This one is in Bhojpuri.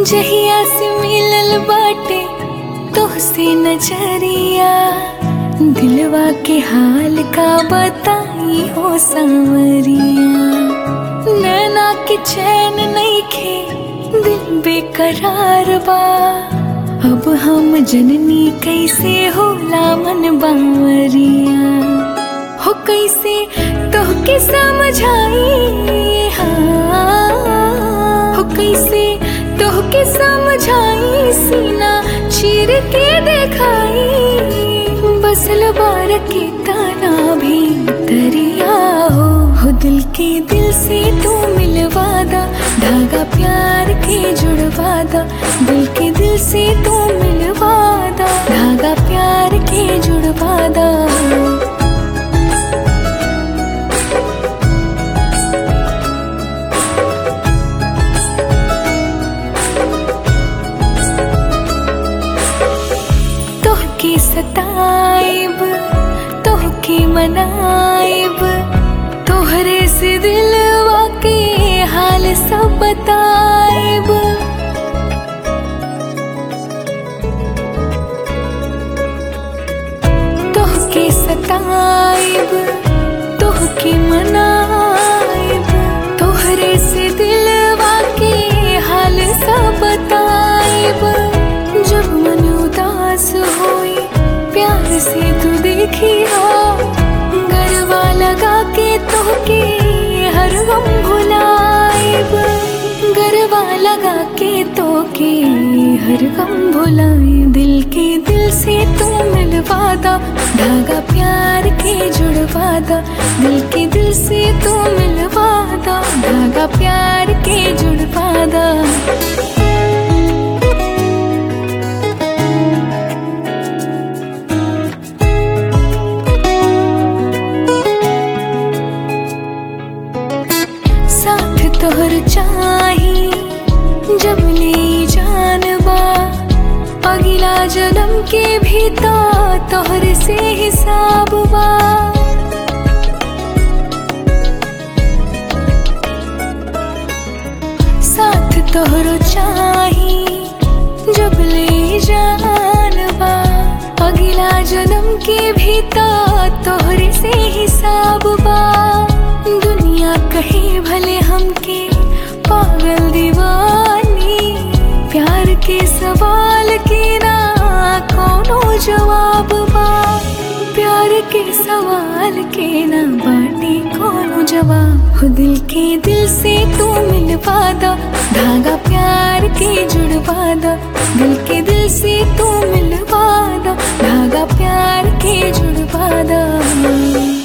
जहिया से मिलल बाटे तोहसे नजरिया, दिलवा के हाल का बताई हो सांवरिया। नैना के चैन नइखे दिल बेकरार बा, अब हम जननी कैसे होला मन बावरिया। हो कैसे तोहके समझाई, हाँ हो कैसे तोहके समझाई, सीना चीर के देखाई। बसल बार के ताना भी दरिया हो दिल के दिल से तू मिलवादा, धागा प्यार के जुड़वादा। दिल के दिल से तू मिलवादा, धागा प्यार के जुड़वादा। तोहके सताइब, तोहके मनाइब, तोहरे से दिलवा के हाल सब बताइब। तोहके सताइब, तोहके मनाइब, तोहरे से दिलवा के हाल सब बताइब। जब मन उदास होई प्यार से तू देखी हो, गरबा लगा के तोहके हर गम भुलाइब। गरबा लगा के तोहके हर गम भुलाई। दिल के दिल से तू मिलवादा, धागा प्यार के जुड़वादा। दिल के दिल से तू मिलवादा, धागा प्यार के जुड़वादा। साथ तोहर चाही जब ले जानबा, अगला जन्म के भी तोहर से हिसाब बा। साथ तोहर चाही जब ले जानबा, अगला जन्म के भी तोहर से हिसाब बा। दुनिया कहे भले हमके पागल दीवानी, प्यार के सवाल के ना कोनो जवाब बा। प्यार के सवाल के ना बाटे कोनो जवाब। हो दिल के दिल से तू मिलवादा, धागा प्यार के जुड़वादा। दिल के दिल से तू मिलवादा, धागा प्यार के जुड़वादा।